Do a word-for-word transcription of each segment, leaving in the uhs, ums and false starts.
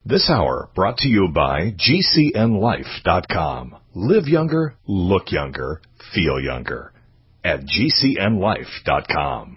This hour brought to you by G C N life dot com. Live younger, look younger, feel younger at G C N life dot com.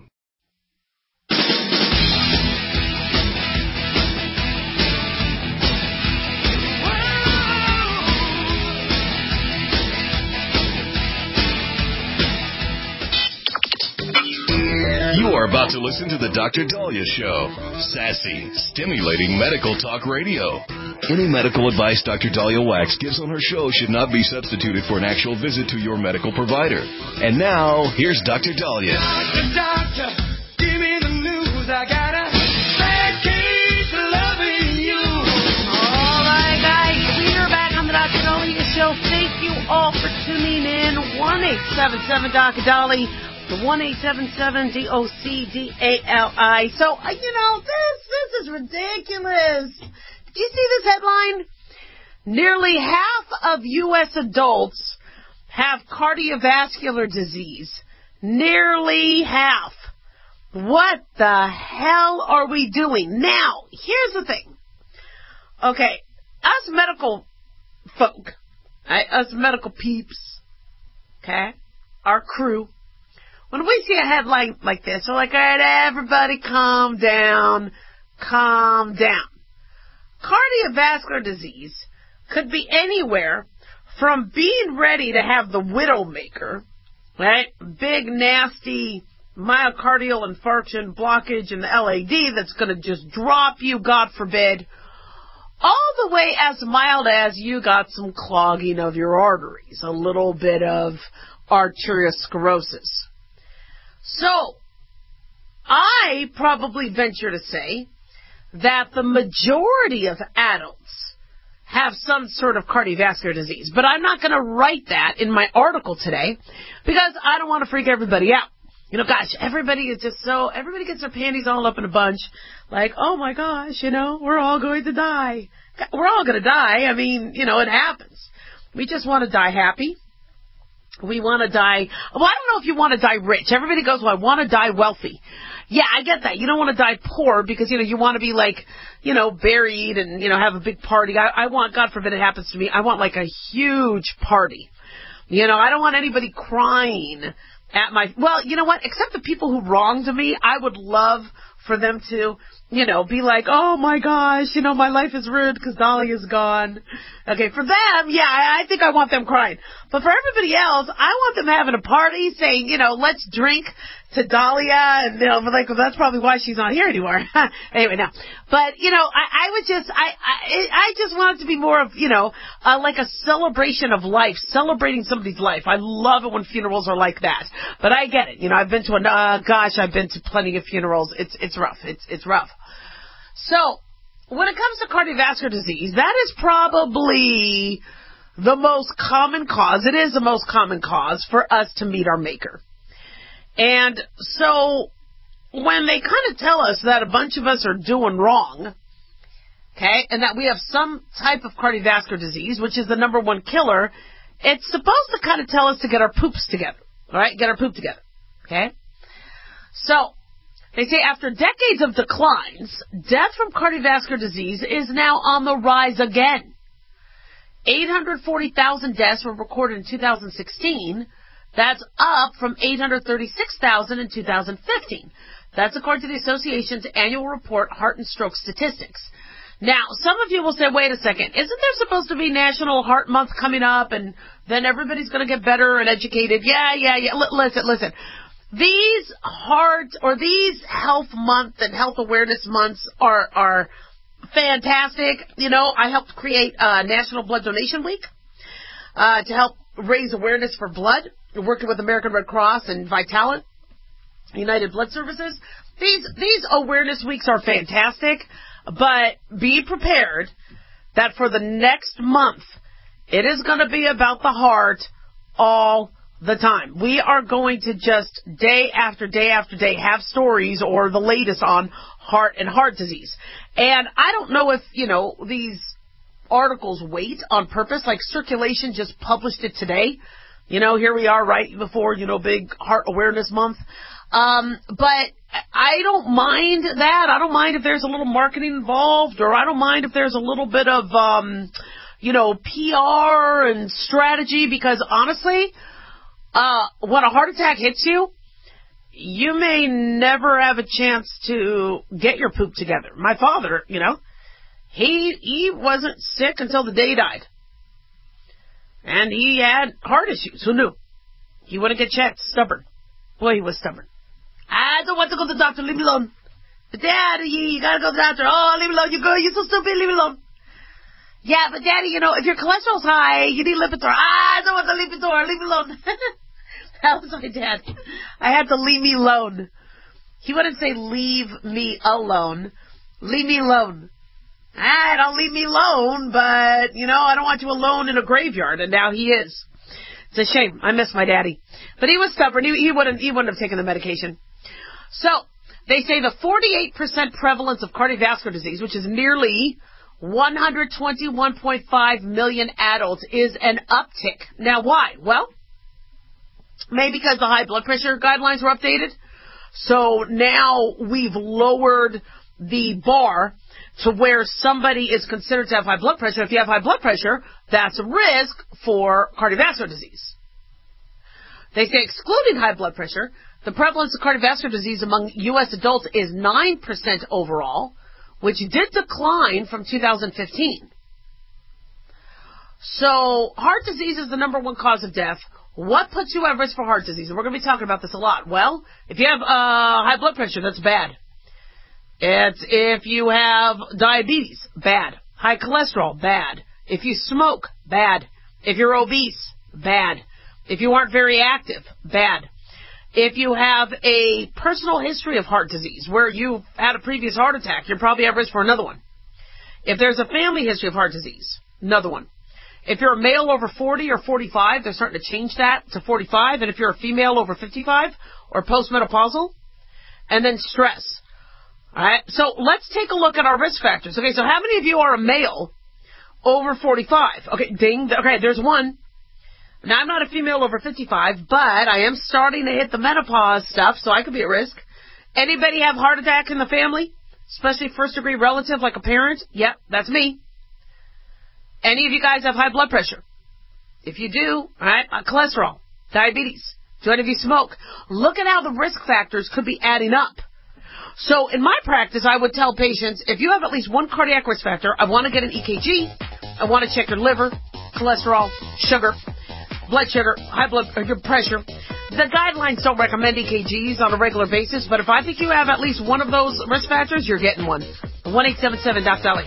You are about to listen to the Doctor Dahlia Show. Sassy, stimulating medical talk radio. Any medical advice Doctor Dahlia Wax gives on her show should not be substituted for an actual visit to your medical provider. And now, here's Doctor Dahlia. Doctor, doctor, give me the news. I got a bad case of loving you. All right, guys, we are back on the Doctor Dahlia Show. Thank you all for tuning in. one eight seven seven Doctor Dahlia. The one eight seven seven D O C D A L I. So, uh, you know, this this is ridiculous. Do you see this headline? Nearly half of U S adults have cardiovascular disease. Nearly half. What the hell are we doing? Now, here's the thing. Okay, us medical folk, right, us medical peeps, okay, our crew, when we see a headline like this, we're like, all right, everybody calm down, calm down. Cardiovascular disease could be anywhere from being ready to have the widowmaker, right, big, nasty myocardial infarction blockage in the L A D that's going to just drop you, God forbid, all the way as mild as you got some clogging of your arteries, a little bit of arteriosclerosis. So, I probably venture to say that the majority of adults have some sort of cardiovascular disease. But I'm not going to write that in my article today because I don't want to freak everybody out. You know, gosh, everybody is just so, everybody gets their panties all up in a bunch. Like, oh my gosh, you know, we're all going to die. We're all going to die. I mean, you know, it happens. We just want to die happy. We want to die, well, I don't know if you want to die rich. Everybody goes, well, I want to die wealthy. Yeah, I get that. You don't want to die poor because, you know, you want to be like, you know, buried and, you know, have a big party. I, I want, God forbid it happens to me, I want like a huge party. You know, I don't want anybody crying at my, well, you know what, except the people who wronged me, I would love for them to, you know, be like, oh my gosh, you know, my life is ruined because Dahlia's gone. Okay, for them, yeah, I think I want them crying. But for everybody else, I want them having a party saying, you know, let's drink to Dahlia, and, you know, like, well, that's probably why she's not here anymore. Anyway, no. But, you know, I, I would just, I, I, I just want it to be more of, you know, uh, like a celebration of life, celebrating somebody's life. I love it when funerals are like that. But I get it. You know, I've been to, a, uh, gosh, I've been to plenty of funerals. It's, it's rough. It's, it's rough. So, when it comes to cardiovascular disease, that is probably the most common cause. It is the most common cause for us to meet our maker. And so, when they kind of tell us that a bunch of us are doing wrong, okay, and that we have some type of cardiovascular disease, which is the number one killer, it's supposed to kind of tell us to get our poops together, all right, get our poop together, okay? So, they say after decades of declines, death from cardiovascular disease is now on the rise again. eight hundred forty thousand deaths were recorded in two thousand sixteen. That's up from eight hundred thirty-six thousand in two thousand fifteen. That's according to the Association's annual report, Heart and Stroke Statistics. Now, some of you will say, wait a second, isn't there supposed to be National Heart Month coming up and then everybody's going to get better and educated? Yeah, yeah, yeah. L- listen, listen. These heart or these health month and health awareness months are are fantastic. You know, I helped create uh, National Blood Donation Week uh, to help raise awareness for blood, working with American Red Cross and Vitalant, United Blood Services. These these awareness weeks are fantastic, but be prepared that for the next month, it is going to be about the heart all the time. We are going to just day after day after day have stories or the latest on heart and heart disease. And I don't know if, you know, these articles wait on purpose, like Circulation just published it today. You know, here we are right before, you know, big Heart Awareness Month. Um, but I don't mind that. I don't mind if there's a little marketing involved, or I don't mind if there's a little bit of, um, you know, P R and strategy, because honestly, uh, when a heart attack hits you, you may never have a chance to get your poop together. My father, you know, he he wasn't sick until the day he died. And he had heart issues. Who knew? He wouldn't get checked. Stubborn. Boy, he was stubborn. I don't want to go to the doctor. Leave me alone. But Daddy, you gotta go to the doctor. Oh, leave me alone. You go. You're so stupid. Leave me alone. Yeah, but Daddy, you know, if your cholesterol's high, you need Lipitor. I don't want the Lipitor. Leave me alone. That was my dad. I had to leave me alone. He wouldn't say leave me alone. Leave me alone. Ah, don't leave me alone, but, you know, I don't want you alone in a graveyard, and now he is. It's a shame. I miss my daddy. But he was stubborn. He, he wouldn't he wouldn't have taken the medication. So, they say the forty-eight percent prevalence of cardiovascular disease, which is nearly one hundred twenty-one point five million adults, is an uptick. Now, why? Well, maybe because the high blood pressure guidelines were updated. So now we've lowered the bar to where somebody is considered to have high blood pressure. If you have high blood pressure, that's a risk for cardiovascular disease. They say excluding high blood pressure, the prevalence of cardiovascular disease among U S adults is nine percent overall, which did decline from two thousand fifteen. So heart disease is the number one cause of death. What puts you at risk for heart disease? And we're going to be talking about this a lot. Well, if you have uh, high blood pressure, that's bad. It's if you have diabetes, bad. High cholesterol, bad. If you smoke, bad. If you're obese, bad. If you aren't very active, bad. If you have a personal history of heart disease where you've had a previous heart attack, you're probably at risk for another one. If there's a family history of heart disease, another one. If you're a male over forty or forty-five, they're starting to change that to forty-five. And if you're a female over fifty-five or postmenopausal, and then stress. All right, so let's take a look at our risk factors. Okay, so how many of you are a male over forty-five? Okay, ding. Okay, there's one. Now, I'm not a female over fifty-five, but I am starting to hit the menopause stuff, so I could be at risk. Anybody have heart attack in the family? Especially first-degree relative like a parent? Yep, that's me. Any of you guys have high blood pressure? If you do, all right, uh, cholesterol, diabetes. Do any of you smoke? Look at how the risk factors could be adding up. So in my practice, I would tell patients, if you have at least one cardiac risk factor, I want to get an E K G, I want to check your liver, cholesterol, sugar, blood sugar, high blood pressure. The guidelines don't recommend E K Gs on a regular basis, but if I think you have at least one of those risk factors, you're getting one. one eight seven seven Doc Dolly.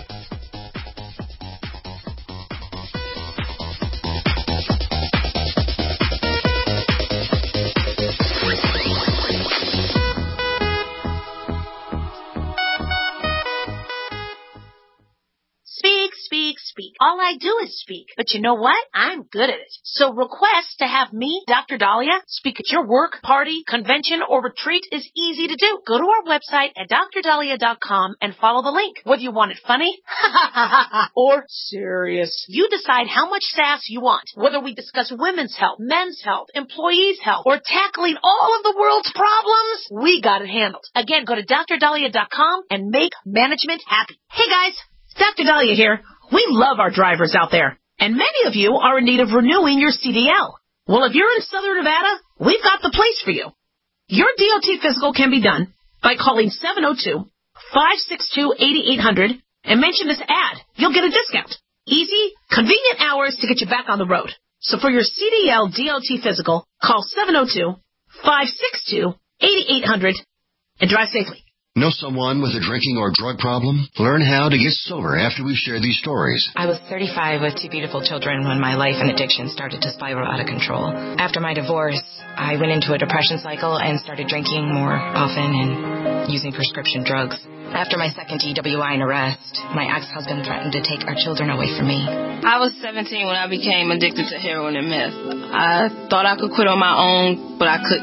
All I do is speak. But you know what? I'm good at it. So request to have me, Doctor Dahlia, speak at your work, party, convention, or retreat is easy to do. Go to our website at dr dahlia dot com and follow the link. Whether you want it funny or serious, you decide how much sass you want. Whether we discuss women's health, men's health, employees' health, or tackling all of the world's problems, we got it handled. Again, go to dr dahlia dot com and make management happy. Hey guys, Doctor Dahlia here. We love our drivers out there, and many of you are in need of renewing your C D L. Well, if you're in Southern Nevada, we've got the place for you. Your D O T physical can be done by calling seven oh two, five six two, eight eight hundred and mention this ad. You'll get a discount. Easy, convenient hours to get you back on the road. So for your C D L D O T physical, call seven oh two, five six two, eight eight hundred and drive safely. Know someone with a drinking or drug problem? Learn how to get sober after we share these stories. I was thirty-five with two beautiful children when my life and addiction started to spiral out of control. After my divorce, I went into a depression cycle and started drinking more often and using prescription drugs. After my second D W I and arrest, my ex-husband threatened to take our children away from me. I was seventeen when I became addicted to heroin and meth. I thought I could quit on my own, but I couldn't.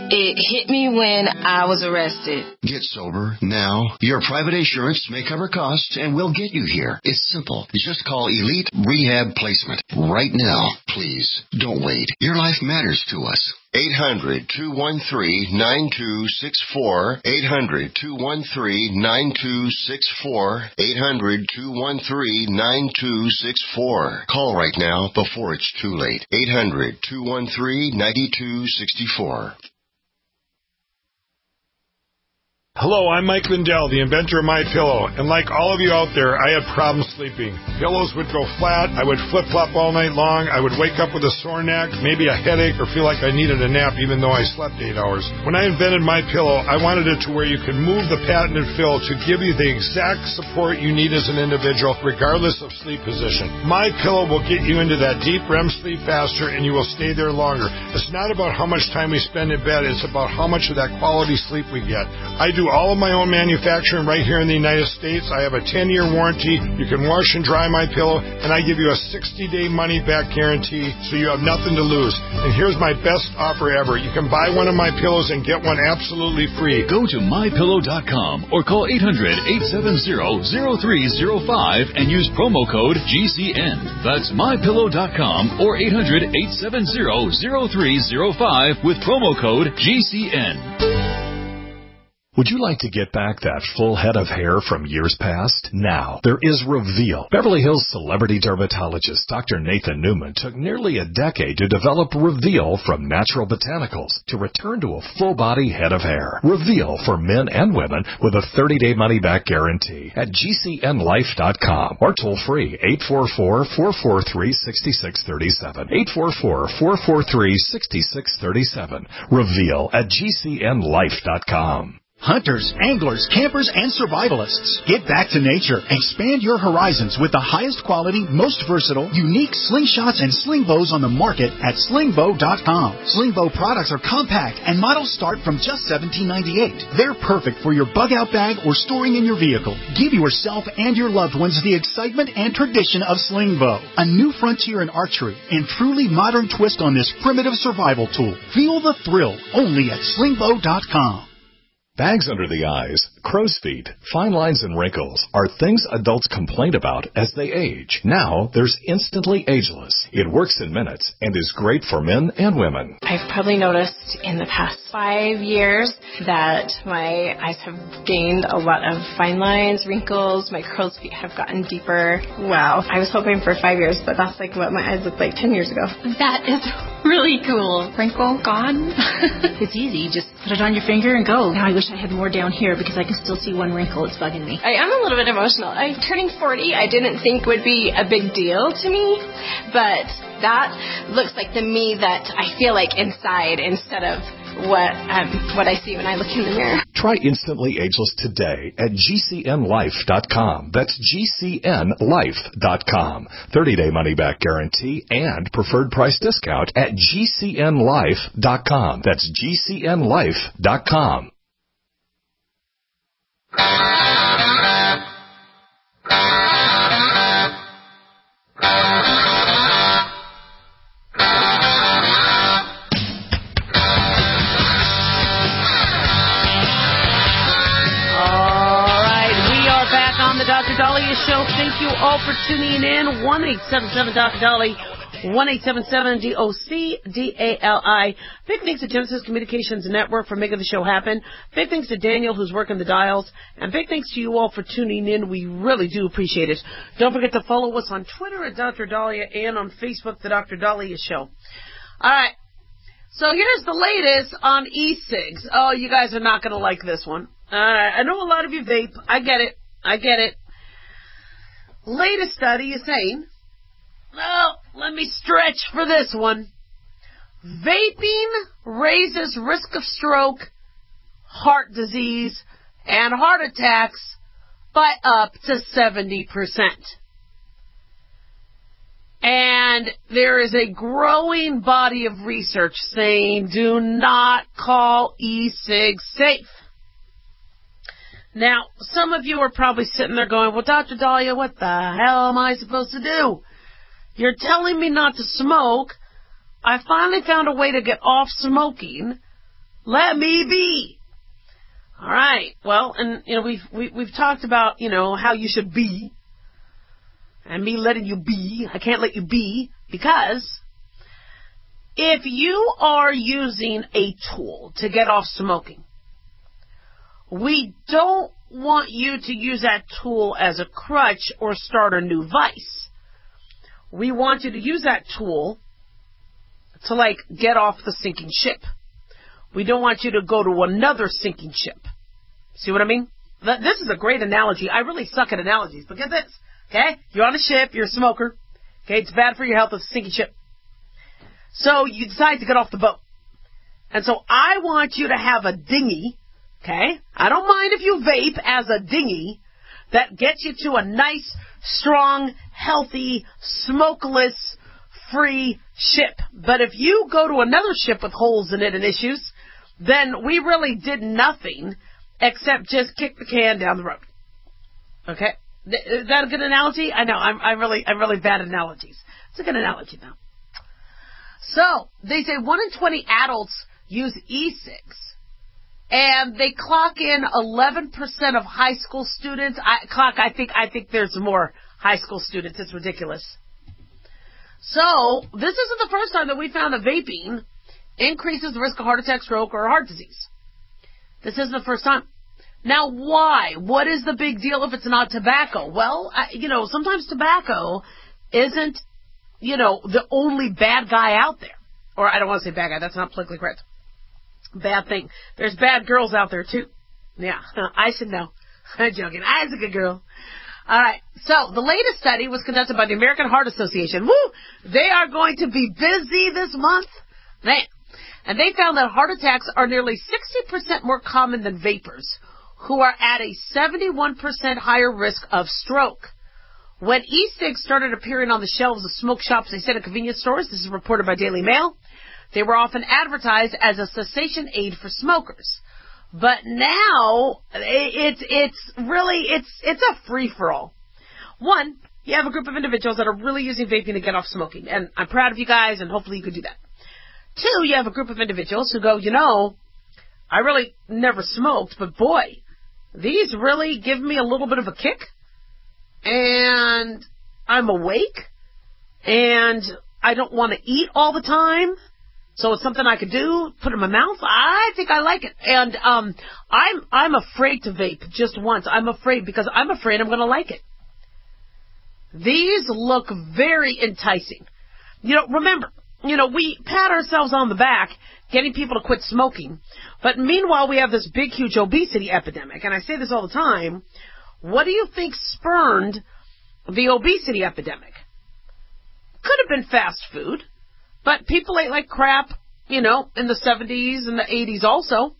It hit me when I was arrested. Get sober now. Your private insurance may cover costs and we'll get you here. It's simple. You just call Elite Rehab Placement right now. Please, don't wait. Your life matters to us. eight hundred, two one three, nine two six four. eight hundred, two one three, nine two six four. eight hundred, two one three, nine two six four. Call right now before it's too late. eight hundred, two one three, nine two six four. Hello, I'm Mike Lindell, the inventor of MyPillow, and like all of you out there, I had problems sleeping. Pillows would go flat, I would flip-flop all night long, I would wake up with a sore neck, maybe a headache, or feel like I needed a nap even though I slept eight hours. When I invented MyPillow, I wanted it to where you could move the patented fill to give you the exact support you need as an individual, regardless of sleep position. MyPillow will get you into that deep R E M sleep faster, and you will stay there longer. It's not about how much time we spend in bed, it's about how much of that quality sleep we get. I do all of my own manufacturing right here in the United States. I have a ten-year warranty. You can wash and dry my pillow, and I give you a sixty-day money-back guarantee, so you have nothing to lose. And here's my best offer ever. You can buy one of my pillows and get one absolutely free. Go to my pillow dot com or call eight hundred, eight seven zero, zero three zero five and use promo code G C N. That's my pillow dot com or eight hundred, eight seven zero, zero three zero five with promo code G C N. Would you like to get back that full head of hair from years past? Now, there is Reveal. Beverly Hills celebrity dermatologist Doctor Nathan Newman took nearly a decade to develop Reveal from natural botanicals to return to a full-body head of hair. Reveal for men and women with a thirty-day money-back guarantee at G C N life dot com or toll-free eight four four, four four three, six six three seven. eight four four, four four three, six six three seven. Reveal at G C N life dot com. Hunters, anglers, campers, and survivalists. Get back to nature. Expand your horizons with the highest quality, most versatile, unique slingshots and sling bows on the market at sling bow dot com. Sling bow products are compact and models start from just seventeen ninety-eight. They're perfect for your bug-out bag or storing in your vehicle. Give yourself and your loved ones the excitement and tradition of sling bow. A new frontier in archery and truly modern twist on this primitive survival tool. Feel the thrill only at sling bow dot com. Bags under the eyes, crow's feet, fine lines and wrinkles are things adults complain about as they age. Now, there's Instantly Ageless. It works in minutes and is great for men and women. I've probably noticed in the past five years that my eyes have gained a lot of fine lines, wrinkles, my crow's feet have gotten deeper. Wow. I was hoping for five years, but that's like what my eyes looked like ten years ago. That is really cool. Wrinkle gone. It's easy. You just put it on your finger and go. Now I wish I had more down here because I can still see one wrinkle. It's bugging me. I am a little bit emotional. I'm turning forty. I didn't think would be a big deal to me, but that looks like the me that I feel like inside instead of what um, what I see when I look in the mirror. Try Instantly Ageless today at G C N life dot com. That's G C N life dot com. thirty-day money-back guarantee and preferred price discount at G C N life dot com. That's G C N life dot com. Doctor Dahlia Show. Thank you all for tuning in. one eight seven seven Doctor Dolly. one eight seven seven D O C D A L I. Big thanks to Genesis Communications Network for making the show happen. Big thanks to Daniel, who's working the dials. And big thanks to you all for tuning in. We really do appreciate it. Don't forget to follow us on Twitter at Doctor Dahlia and on Facebook, The Doctor Dahlia Show. All right. So here's the latest on e-cigs. Oh, you guys are not going to like this one. All right. I know a lot of you vape. I get it. I get it. Latest study is saying, well, let me stretch for this one. Vaping raises risk of stroke, heart disease, and heart attacks by up to seventy percent. And there is a growing body of research saying do not call e-cigs safe. Now, some of you are probably sitting there going, well, Doctor Dahlia, what the hell am I supposed to do? You're telling me not to smoke. I finally found a way to get off smoking, Let me be. All right. Well, and, you know, we've, we, we've talked about, you know, how you should be. And me letting you be. I can't let you be because if you are using a tool to get off smoking, we don't want you to use that tool as a crutch or start a new vice. We want you to use that tool to, like, get off the sinking ship. We don't want you to go to another sinking ship. See what I mean? This is a great analogy. I really suck at analogies, but get this. Okay? You're on a ship, you're a smoker. Okay? It's bad for your health, it's a sinking ship. So you decide to get off the boat. And so I want you to have a dinghy. Okay? I don't mind if you vape as a dinghy that gets you to a nice, strong, healthy, smokeless, free ship. But if you go to another ship with holes in it and issues, then we really did nothing except just kick the can down the road. Okay? Is that a good analogy? I know, I'm, I'm really, I'm really bad at analogies. It's a good analogy though. So, they say one in twenty adults use e-cigs. And they clock in eleven percent of high school students. I clock, I think, I think there's more high school students. It's ridiculous. So, this isn't the first time that we found that vaping increases the risk of heart attack, stroke, or heart disease. This isn't the first time. Now, why? What is the big deal if it's not tobacco? Well, I, you know, sometimes tobacco isn't, you know, the only bad guy out there. Or I don't want to say bad guy. That's not politically correct. Bad thing. There's bad girls out there, too. Yeah, I should know. I'm joking. I was a good girl. All right. So, the latest study was conducted by the American Heart Association. Woo! They are going to be busy this month. Man. And they found that heart attacks are nearly sixty percent more common than vapors, who are at a seventy-one percent higher risk of stroke. When e-cigs started appearing on the shelves of smoke shops, they said at convenience stores, this is reported by Daily Mail, they were often advertised as a cessation aid for smokers. But now, it's, it's really, it's, it's a free-for-all. One, you have a group of individuals that are really using vaping to get off smoking, and I'm proud of you guys, and hopefully you could do that. Two, you have a group of individuals who go, you know, I really never smoked, but boy, these really give me a little bit of a kick, and I'm awake, and I don't want to eat all the time, so it's something I could do, put in my mouth. I think I like it, and um, I'm I'm afraid to vape just once. I'm afraid because I'm afraid I'm going to like it. These look very enticing. You know, remember, you know, we pat ourselves on the back getting people to quit smoking. But meanwhile, we have this big, huge obesity epidemic. And I say this all the time. What do you think spurned the obesity epidemic? Could have been fast food. But people ate like crap, you know, in the seventies and the eighties also.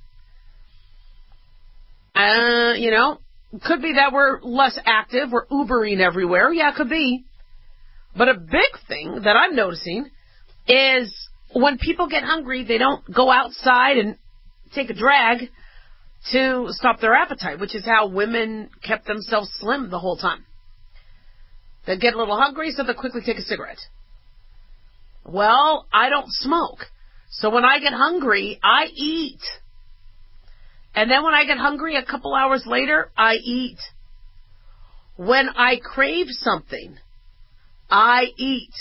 Uh, you know, could be that we're less active. We're Ubering everywhere. Yeah, it could be. But a big thing that I'm noticing is when people get hungry, they don't go outside and take a drag to stop their appetite, which is how women kept themselves slim the whole time. They get a little hungry, so they quickly take a cigarette. Well, I don't smoke. So when I get hungry, I eat. And then when I get hungry a couple hours later, I eat. When I crave something, I eat.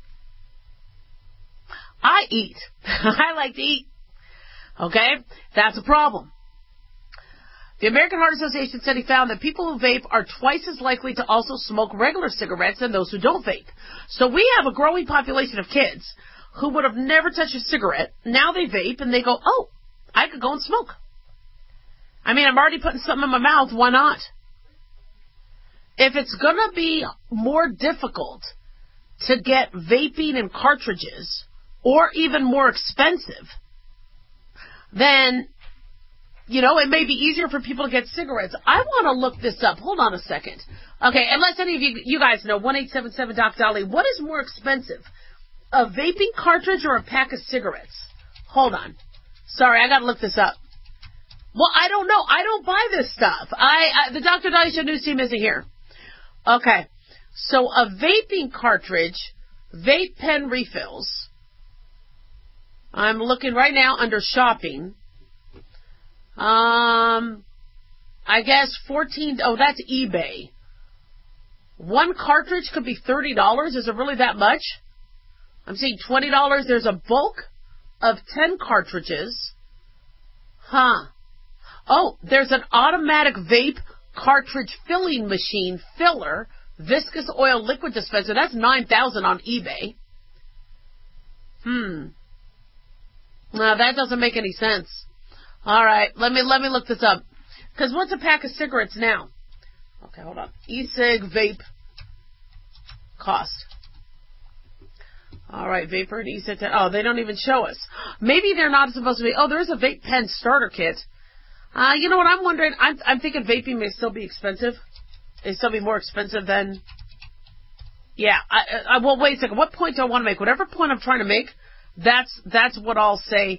I eat. I like to eat. Okay? That's a problem. The American Heart Association study found that people who vape are twice as likely to also smoke regular cigarettes than those who don't vape. So we have a growing population of kids who would have never touched a cigarette. Now they vape and they go, oh, I could go and smoke. I mean, I'm already putting something in my mouth. Why not? If it's going to be more difficult to get vaping and cartridges, or even more expensive, then, you know, it may be easier for people to get cigarettes. I want to look this up. Hold on a second. Okay, unless any of you, you guys know, one eight seven seven Doc Dolly, what is more expensive, a vaping cartridge or a pack of cigarettes? Hold on. Sorry, I got to look this up. Well, I don't know. I don't buy this stuff. I, I the Doctor Dolly Show news team isn't here. Okay, so a vaping cartridge, vape pen refills. I'm looking right now under shopping. Um, I guess fourteen. Oh, that's eBay. One cartridge could be thirty dollars. Is it really that much? I'm seeing twenty dollars. There's a bulk of ten cartridges. Huh. Oh, there's an automatic vape cartridge filling machine filler, viscous oil liquid dispenser. That's nine thousand dollars on eBay. Hmm. No, that doesn't make any sense. All right, let me let me look this up. Because what's a pack of cigarettes now? Okay, hold on. E-cig vape cost. All right, vapor and e-cig. Oh, they don't even show us. Maybe they're not supposed to be. Oh, there's a vape pen starter kit. Uh, you know what I'm wondering? I'm, I'm thinking vaping may still be expensive. May still be more expensive than... Yeah, I, I, well, wait a second. What point do I want to make? Whatever point I'm trying to make, that's that's what I'll say.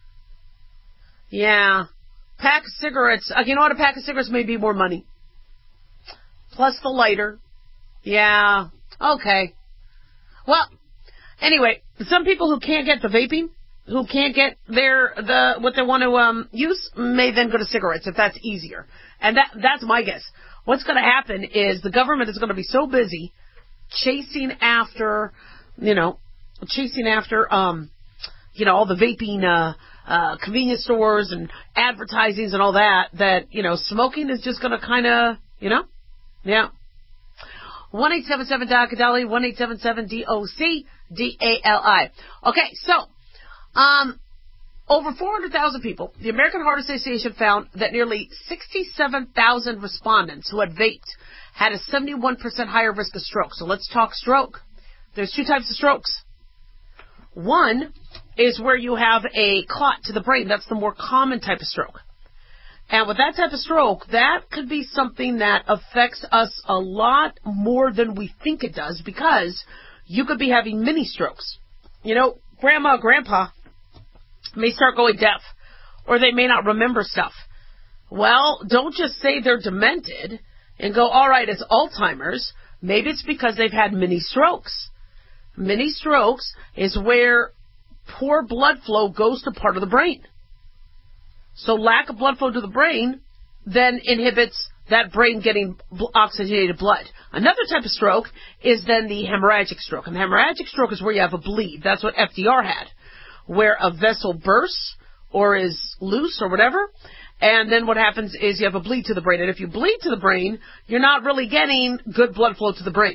Yeah. Pack of cigarettes. Uh, you know what? A pack of cigarettes may be more money. Plus the lighter. Yeah. Okay. Well, anyway, some people who can't get the vaping, who can't get their the what they want to um use, may then go to cigarettes if that's easier. And that that's my guess. What's going to happen is the government is going to be so busy chasing after, you know, chasing after, um, you know, all the vaping uh, uh, convenience stores and advertisings and all that, that, you know, smoking is just going to kind of, you know, yeah. one eight seven seven D O C D A L I, one eight seven seven D O C D A L I. Okay, so, um, over four hundred thousand people, the American Heart Association found that nearly sixty-seven thousand respondents who had vaped had a seventy-one percent higher risk of stroke. So let's talk stroke. There's two types of strokes. One is where you have a clot to the brain. That's the more common type of stroke. And with that type of stroke, that could be something that affects us a lot more than we think it does, because you could be having mini strokes. You know, grandma, grandpa may start going deaf, or they may not remember stuff. Well, don't just say they're demented and go, all right, it's Alzheimer's. Maybe it's because they've had mini strokes. Mini strokes is where poor blood flow goes to part of the brain. So lack of blood flow to the brain then inhibits that brain getting oxygenated blood. Another type of stroke is then the hemorrhagic stroke. And the hemorrhagic stroke is where you have a bleed. That's what F D R had, where a vessel bursts or is loose or whatever. And then what happens is you have a bleed to the brain. And if you bleed to the brain, you're not really getting good blood flow to the brain.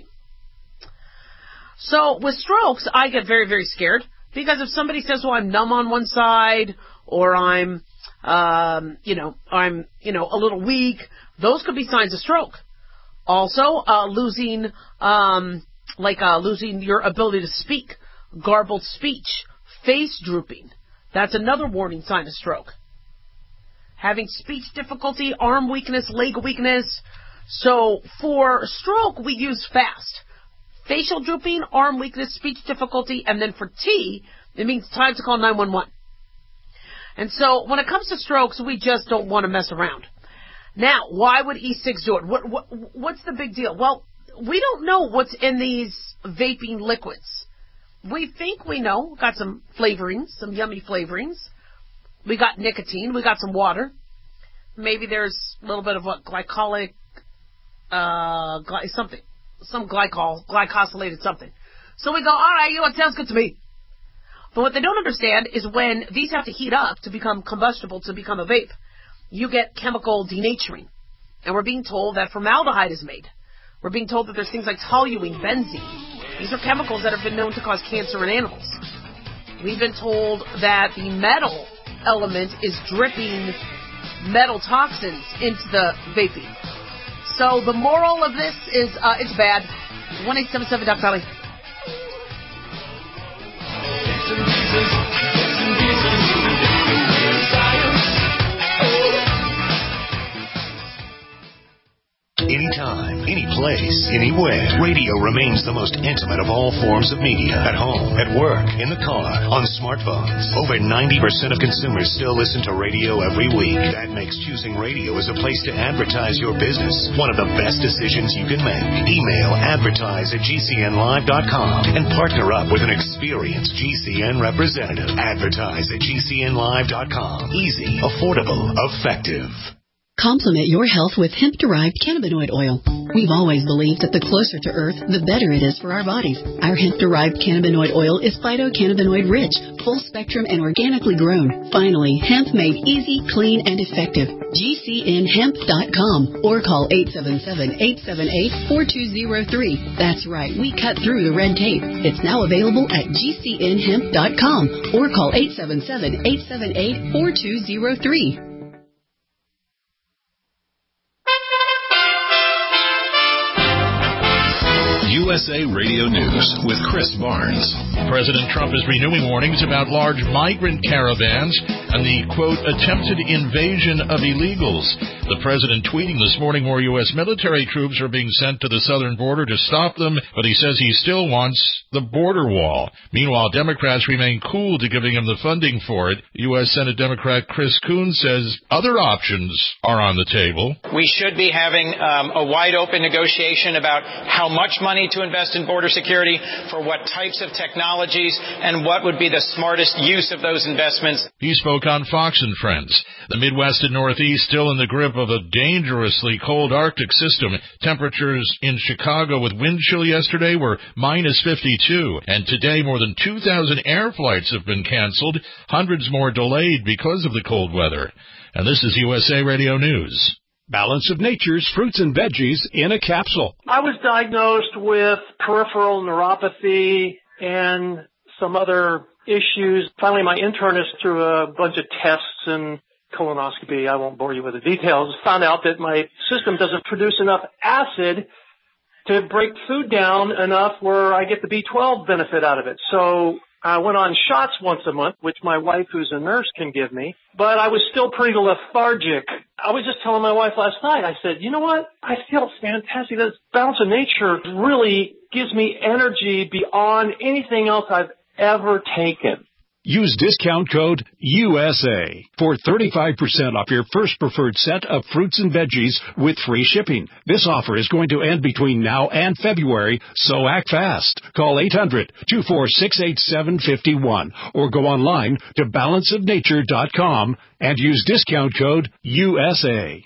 So with strokes, I get very, very scared. Because if somebody says, well, I'm numb on one side, or I'm, um, you know, I'm, you know, a little weak, those could be signs of stroke. Also, uh, losing, um, like, uh, losing your ability to speak, garbled speech, face drooping. That's another warning sign of stroke. Having speech difficulty, arm weakness, leg weakness. So for stroke, we use FAST. Facial drooping, arm weakness, speech difficulty, and then for T, it means time to call nine one one. And so when it comes to strokes, we just don't want to mess around. Now, why would e-cigs do it? What, what, what's the big deal? Well, we don't know what's in these vaping liquids. We think we know. We've got some flavorings, some yummy flavorings. We got nicotine. We got some water. Maybe there's a little bit of what, glycolic, uh, gly- something. Some glycol, glycosylated something. So we go, all right, you know what, sounds good to me. But what they don't understand is when these have to heat up to become combustible, to become a vape, you get chemical denaturing. And we're being told that formaldehyde is made. We're being told that there's things like toluene, benzene. These are chemicals that have been known to cause cancer in animals. We've been told that the metal element is dripping metal toxins into the vaping. So the moral of this is, uh, it's bad. one eight seven seven Doc Dolly. Anytime, any place, anywhere. Radio remains the most intimate of all forms of media. At home, at work, in the car, on smartphones. Over ninety percent of consumers still listen to radio every week. That makes choosing radio as a place to advertise your business one of the best decisions you can make. Email advertise at G C N live dot com and partner up with an experienced G C N representative. Advertise at G C N live dot com. Easy, affordable, effective. Complement your health with hemp-derived cannabinoid oil. We've always believed that the closer to Earth, the better it is for our bodies. Our hemp-derived cannabinoid oil is phytocannabinoid rich, full spectrum, and organically grown. Finally, hemp made easy, clean, and effective. G C N hemp dot com or call eight seven seven, eight seven eight, four two zero three. That's right, we cut through the red tape. It's now available at G C N hemp dot com or call eight seven seven, eight seven eight, four two zero three. U S A Radio News with Chris Barnes. President Trump is renewing warnings about large migrant caravans and the, quote, attempted invasion of illegals. The president tweeting this morning more U S military troops are being sent to the southern border to stop them, but he says he still wants the border wall. Meanwhile, Democrats remain cool to giving him the funding for it. U S Senate Democrat Chris Coons says other options are on the table. We should be having um, a wide-open negotiation about how much money to invest in border security, for what types of technologies, and what would be the smartest use of those investments. He spoke on Fox and Friends. The Midwest and Northeast still in the grip of a dangerously cold Arctic system. Temperatures in Chicago with wind chill yesterday were minus fifty-two, and today more than two thousand air flights have been canceled, hundreds more delayed because of the cold weather. And this is U S A Radio News. Balance of Nature's fruits and veggies in a capsule. I was diagnosed with peripheral neuropathy and some other issues. Finally, my internist, through a bunch of tests and colonoscopy, I won't bore you with the details, found out that my system doesn't produce enough acid to break food down enough where I get the B twelve benefit out of it. So I went on shots once a month, which my wife, who's a nurse, can give me, but I was still pretty lethargic. I was just telling my wife last night, I said, you know what? I feel fantastic. This Balance of Nature really gives me energy beyond anything else I've ever taken. Use discount code U S A for thirty-five percent off your first preferred set of fruits and veggies with free shipping. This offer is going to end between now and February, so act fast. Call eight hundred, two four six, eight seven five one or go online to balance of nature dot com and use discount code U S A.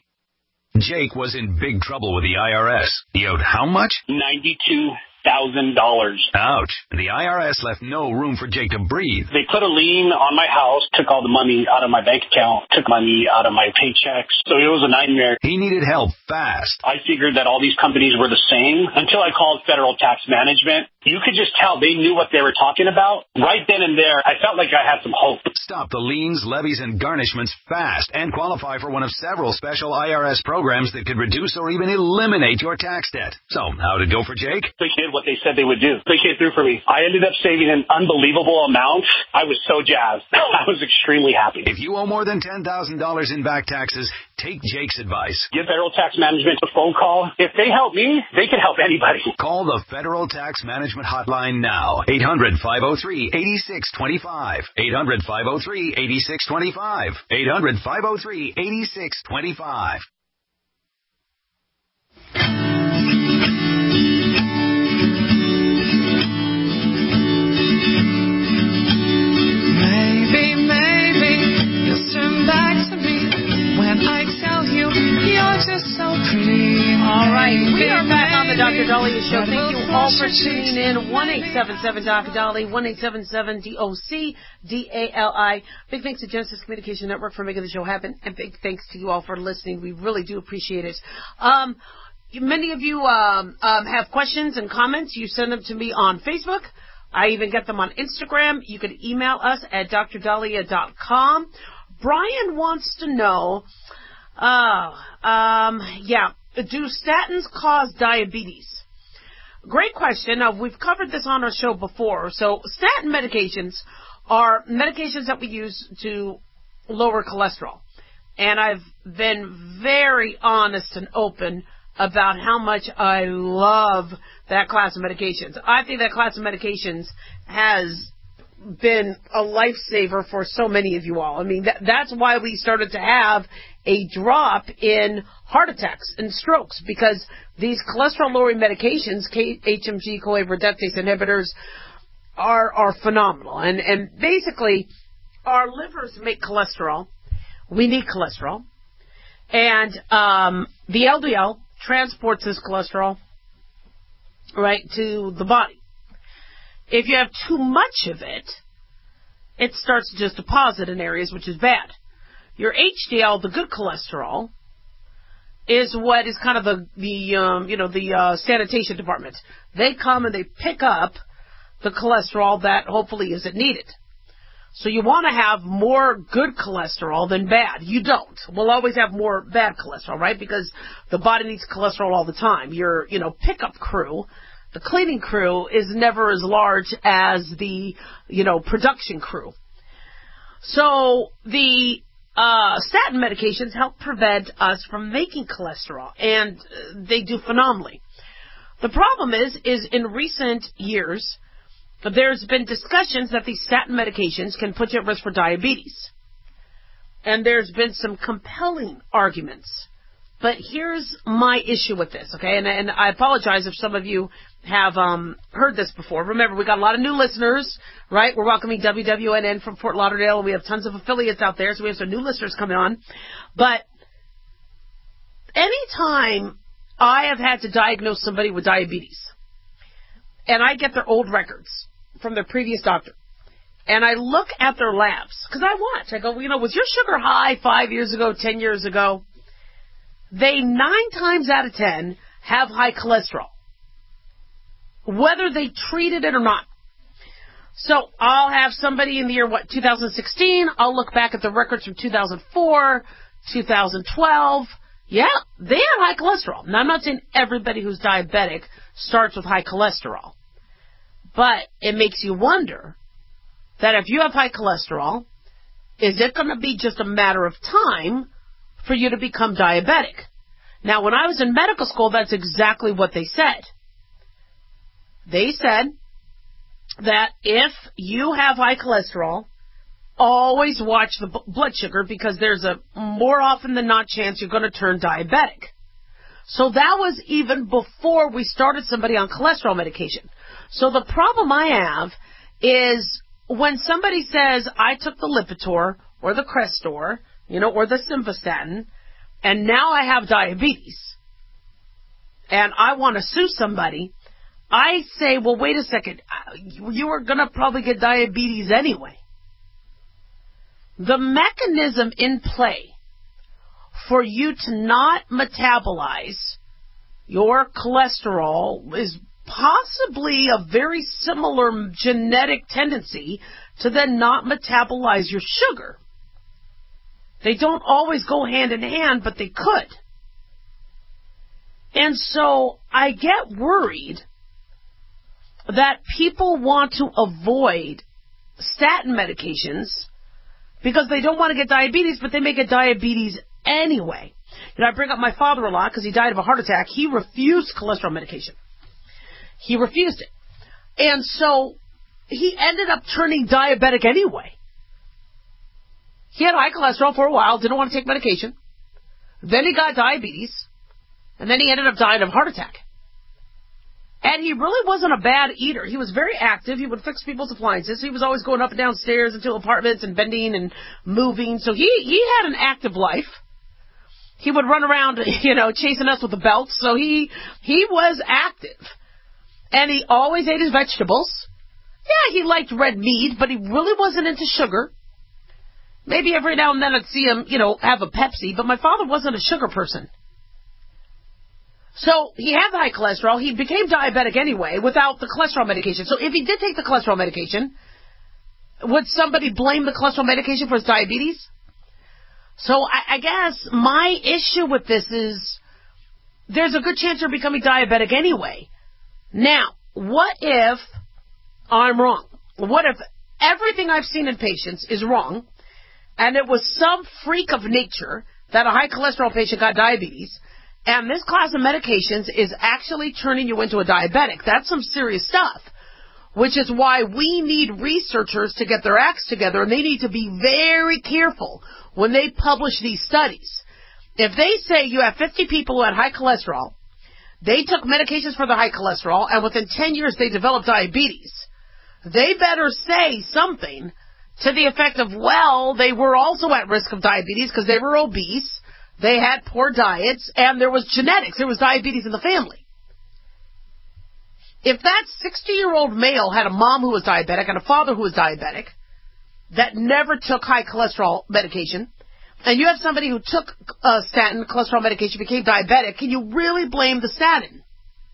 Jake was in big trouble with the I R S. He owed how much? ninety-two thousand dollars. Ouch. The I R S left no room for Jake to breathe. They put a lien on my house, took all the money out of my bank account, took money out of my paychecks. So it was a nightmare. He needed help fast. I figured that all these companies were the same until I called Federal Tax Management. You could just tell they knew what they were talking about. Right then and there, I felt like I had some hope. Stop the liens, levies, and garnishments fast and qualify for one of several special I R S programs that could reduce or even eliminate your tax debt. So, how'd it go for Jake? They did what they said they would do. They came through for me. I ended up saving an unbelievable amount. I was so jazzed. I was extremely happy. If you owe more than ten thousand dollars in back taxes, take Jake's advice. Give Federal Tax Management a phone call. If they help me, they can help anybody. Call the Federal Tax Management Hotline now. eight hundred, five oh three, eight six two five. eight hundred, five oh three, eight six two five. eight hundred, five oh three, eight six two five. Maybe, maybe you'll turn back to me when I tell you you're just so pretty. All right, we are back on the Doctor Dahlia Show. Thank you all for tuning in. one eight seven seven Doctor Dali, one eight seven seven D O C D A L I. Big thanks to Genesis Communication Network for making the show happen, and big thanks to you all for listening. We really do appreciate it. Um, many of you um, um, have questions and comments. You send them to me on Facebook. I even get them on Instagram. You can email us at d r dahlia dot com. Brian wants to know, uh, um, yeah, do statins cause diabetes? Great question. Uh, we've covered this on our show before. So statin medications are medications that we use to lower cholesterol. And I've been very honest and open about how much I love that class of medications. I think that class of medications has been a lifesaver for so many of you all. I mean, that, that's why we started to have a drop in heart attacks and strokes, because these cholesterol-lowering medications, H M G, CoA reductase inhibitors, are are phenomenal. And, and basically, our livers make cholesterol. We need cholesterol. And um, the L D L transports this cholesterol right to the body. If you have too much of it, it starts to just deposit in areas, which is bad. Your H D L, the good cholesterol, is what is kind of the, the um, you know, the uh, sanitation department. They come and they pick up the cholesterol that hopefully isn't needed. So you want to have more good cholesterol than bad. You don't. We'll always have more bad cholesterol, right? Because the body needs cholesterol all the time. Your, you know, pickup crew, the cleaning crew, is never as large as the, you know, production crew. So the uh, statin medications help prevent us from making cholesterol, and they do phenomenally. The problem is, is in recent years, there's been discussions that these statin medications can put you at risk for diabetes. And there's been some compelling arguments. But here's my issue with this, okay? And, and I apologize if some of you have um, heard this before. Remember, we got a lot of new listeners, right? We're welcoming W W N N from Fort Lauderdale, and we have tons of affiliates out there, so we have some new listeners coming on. But anytime I have had to diagnose somebody with diabetes, and I get their old records from their previous doctor, and I look at their labs, because I watch. I go, well, you know, was your sugar high five years ago, ten years ago? They, nine times out of ten, have high cholesterol, whether they treated it or not. So I'll have somebody in the year, what, two thousand sixteen, I'll look back at the records from two thousand four, two thousand twelve. Yeah, they have high cholesterol. Now, I'm not saying everybody who's diabetic starts with high cholesterol. But it makes you wonder that if you have high cholesterol, is it going to be just a matter of time for you to become diabetic? Now, when I was in medical school, that's exactly what they said. They said that if you have high cholesterol, always watch the blood sugar, because there's a more often than not chance you're going to turn diabetic. So that was even before we started somebody on cholesterol medication. So the problem I have is when somebody says, I took the Lipitor or the Crestor, you know, or the Simvastatin, and now I have diabetes, and I want to sue somebody, I say, well, wait a second, you are going to probably get diabetes anyway. The mechanism in play for you to not metabolize your cholesterol is possibly a very similar genetic tendency to then not metabolize your sugar. They don't always go hand in hand, but they could. And so I get worried that people want to avoid statin medications because they don't want to get diabetes, but they may get diabetes anyway. You know, I bring up my father a lot because he died of a heart attack. He refused cholesterol medication. He refused it. And so he ended up turning diabetic anyway. He had high cholesterol for a while, didn't want to take medication. Then he got diabetes, and then he ended up dying of a heart attack. And he really wasn't a bad eater. He was very active. He would fix people's appliances. He was always going up and down stairs into apartments and bending and moving. So he, he had an active life. He would run around, you know, chasing us with a belt. So he he was active. And he always ate his vegetables. Yeah, he liked red meat, but he really wasn't into sugar. Maybe every now and then I'd see him, you know, have a Pepsi, but my father wasn't a sugar person. So he had the high cholesterol. He became diabetic anyway without the cholesterol medication. So if he did take the cholesterol medication, would somebody blame the cholesterol medication for his diabetes? So I, I guess my issue with this is there's a good chance you're becoming diabetic anyway. Now, what if I'm wrong? What if everything I've seen in patients is wrong, and it was some freak of nature that a high cholesterol patient got diabetes, And this class of medications is actually turning you into a diabetic. That's some serious stuff, which is why we need researchers to get their acts together, and they need to be very careful when they publish these studies. If they say you have fifty people who had high cholesterol, they took medications for the high cholesterol, and within ten years they developed diabetes, they better say something to the effect of, well, they were also at risk of diabetes because they were obese, they had poor diets, and there was genetics. There was diabetes in the family. If that sixty-year-old male had a mom who was diabetic and a father who was diabetic that never took high cholesterol medication, and you have somebody who took uh, statin cholesterol medication, became diabetic, can you really blame the statin?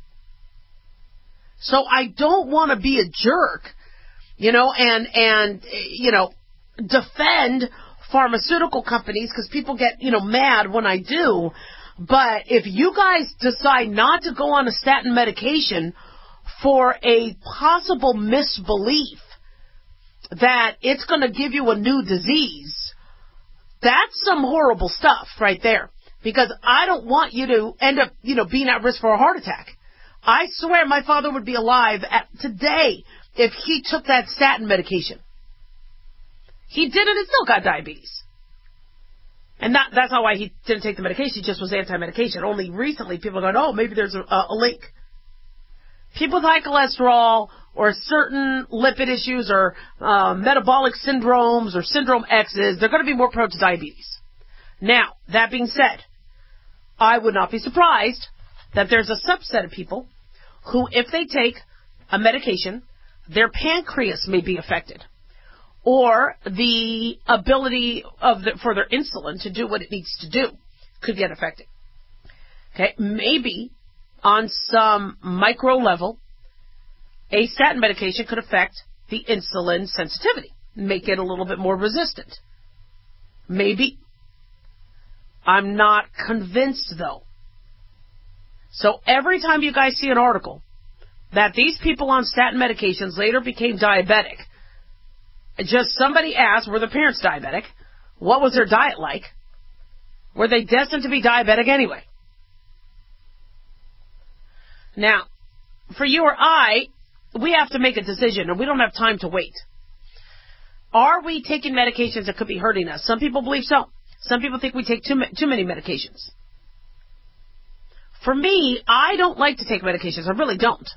So I don't want to be a jerk, you know, and, and you know, defend pharmaceutical companies because people get, you know, mad when I do. But if you guys decide not to go on a statin medication for a possible misbelief that it's going to give you a new disease, that's some horrible stuff right there. Because I don't want you to end up, you know, being at risk for a heart attack. I swear my father would be alive at today if he took that statin medication. He did it and still got diabetes. And that, that's not why he didn't take the medication. He just was anti-medication. Only recently people are going, oh, maybe there's a, a link. People with high cholesterol or certain lipid issues or uh, metabolic syndromes or syndrome X's, they're going to be more prone to diabetes. Now, that being said, I would not be surprised that there's a subset of people who, if they take a medication, their pancreas may be affected, or the ability of the, for their insulin to do what it needs to do could get affected. Okay, maybe on some micro level, a statin medication could affect the insulin sensitivity, make it a little bit more resistant. Maybe. I'm not convinced, though. So every time you guys see an article that these people on statin medications later became diabetic, just somebody asked, were their parents diabetic? What was their diet like? Were they destined to be diabetic anyway? Now, for you or I, we have to make a decision, and we don't have time to wait. Are we taking medications that could be hurting us? Some people believe so. Some people think we take too, too many medications. For me, I don't like to take medications. I really don't.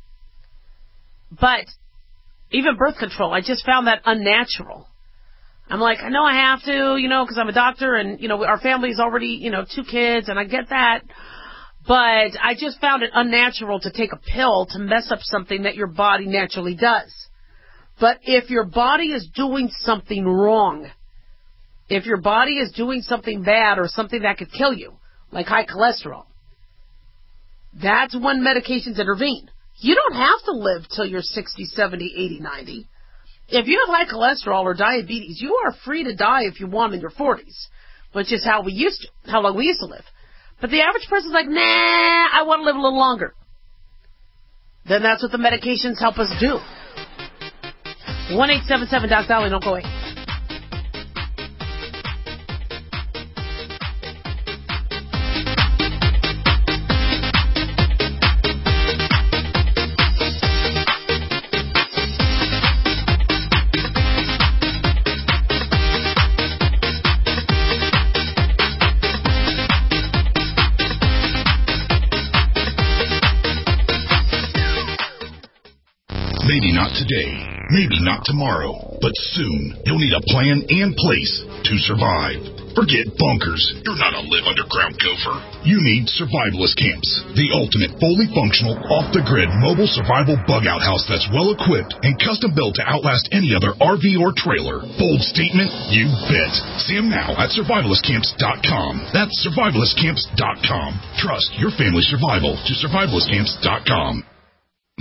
But even birth control, I just found that unnatural. I'm like, I know I have to, you know, because I'm a doctor and, you know, our family's already, you know, two kids, and I get that. But I just found it unnatural to take a pill to mess up something that your body naturally does. But if your body is doing something wrong, if your body is doing something bad or something that could kill you, like high cholesterol, that's when medications intervene. You don't have to live till you're sixty, seventy, eighty, ninety. If you have high cholesterol or diabetes, you are free to die if you want in your forties, which is how we used to, how long we used to live. But the average person's like, nah, I want to live a little longer. Then that's what the medications help us do. one eight seven seven Doc Dolly, don't go away. Maybe not today, maybe not tomorrow, but soon you'll need a plan and place to survive. Forget bunkers. You're not a live underground gopher. You need Survivalist Camps, the ultimate fully functional, off-the-grid mobile survival bug-out house that's well-equipped and custom-built to outlast any other R V or trailer. Bold statement? You bet. See them now at survivalist camps dot com. That's survivalist camps dot com. Trust your family's survival to survivalist camps dot com.